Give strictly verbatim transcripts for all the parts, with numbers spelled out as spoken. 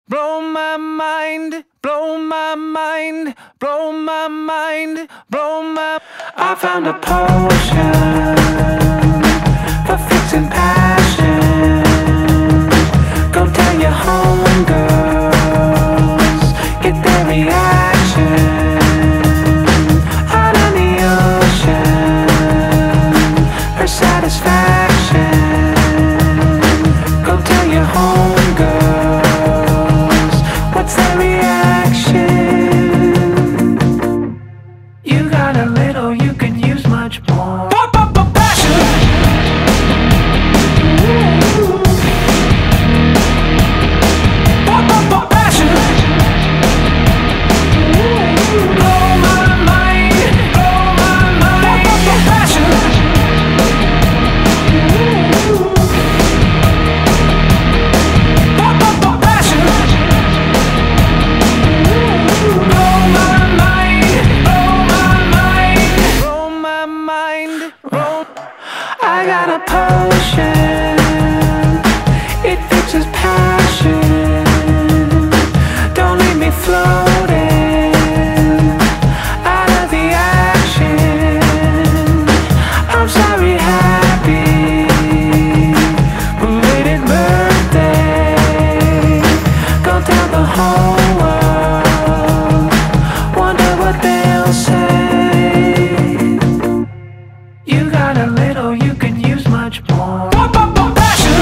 blow my mind, blow my mind, blow my mind, blow my. I found a potion for fixing passion. Go tell your homegirls, get their reaction. Out on the ocean, her satisfaction. Go tell your homegirls, what's their reaction? You got a little, you can use much more. Pop up a passion. Pop up a passion. Blow my mind, blow my mind. Pop up a passion. Pop up a passion. Blow my mind, blow my mind, blow my mind, blow. I got a potion, it fixes passion. Don't leave me floating out of the action. I'm sorry, happy belated birthday. Go tell the whole world, wonder what they'll say. You got a little, you can use much more. Pop up a passion.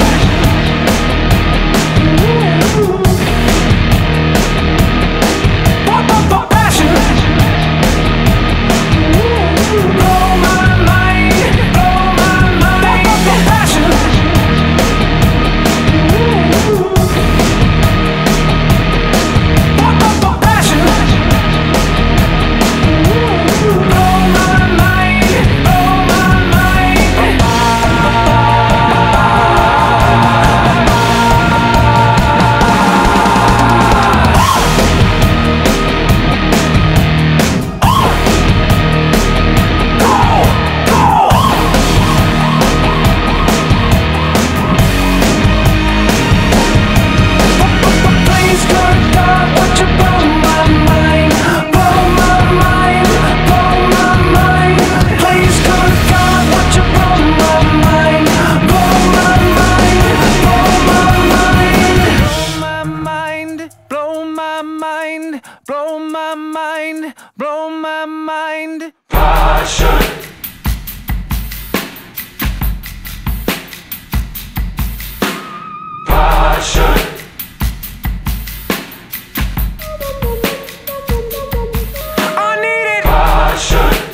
Pop up a passion. Blow my mind, blow my mind. Pop up a passion. Pop up a passion. Blow my mind, blow my mind. Please, good God, would you blow my mind? Blow my mind, blow my mind. Please, good God, would you blow my mind? Blow my mind, blow my mind. Blow my mind, blow my mind, blow my mind, blow my mind. Passion. Passion. I need it. Passion.